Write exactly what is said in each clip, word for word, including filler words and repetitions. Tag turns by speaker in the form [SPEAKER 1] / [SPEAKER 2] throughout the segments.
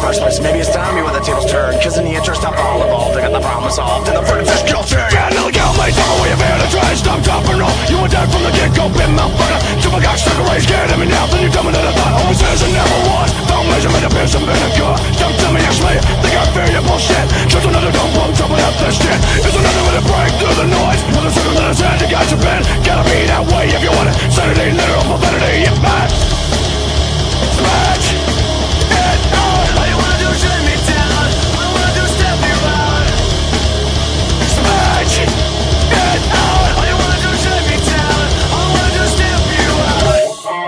[SPEAKER 1] first place. Maybe it's time you when the tables turn, cause in the interest of all involved, I got the problem solved, and the verdict is guilty. Yeah, illegal mates, all the way of here to try and stop, top or no. You were dead from the get-go, been malfunction. Till my cock stuck away, scared of me now. Then you tell me that I thought always is and never was. Don't measurement of piercing vinegar. Don't tell me actually, think I fear your bullshit. Just another dumb bum jumping up this shit. Is another way to break through the noise. Another circle that has had you guys have been. Gotta be that way if you want it. Sanity, literal profanity, yeah, man. Smash it out. All you wanna do is shut me down. All you wanna do is step me out. Smash it out. All you wanna do is shut me down. All you wanna do is step you out.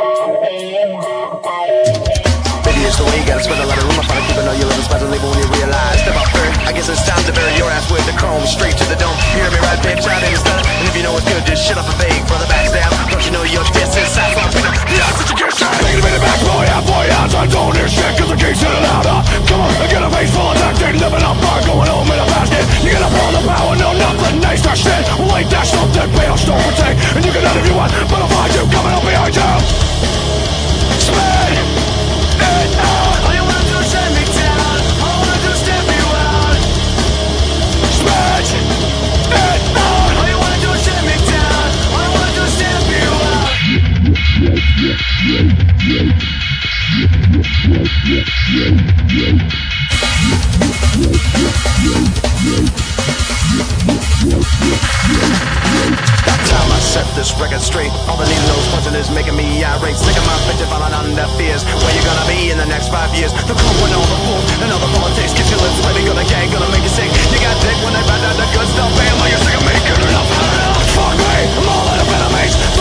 [SPEAKER 1] Maybe it's the way you gotta spend a lot of room. I find keeping all your little spots and leave when you realize. Step out there, I guess it's time to bury your ass with the chrome. Straight to the dome. You hear me right, bitch? Right in the sun. And if you know it's good, just shut up and fake for the backstab. Don't you know you're distance? That's what I'm feeling. Yeah, such a good shot. Taking a minute back, boy, out, boy, out. I don't hear shit, cause the king's hitting louder. Come on, I get a face full of tactic. Living up bar, going home in a basket. You get up on the power, no, nothing nice, that shit. Well, ain't that something? Pay off, don't protect. And you can none if you want, but I'll find you coming up behind you. Spin it out. All you wanna do is shut me down. All I wanna do is step you out. Spin it out. All you wanna do is shut me down. All I wanna do is step you out. That time I set this record straight. All the needles punching is making me irate. Sick of my bitch falling on their fears. Where you gonna be in the next five years? The cool when all the fools and all the politics get your lips wet. Gonna gag, gonna make you sick. You got dick when they bad out the good stuff. Bam, while you're sick of me. Good enough, good enough. Fuck me, I'm all out of enemies.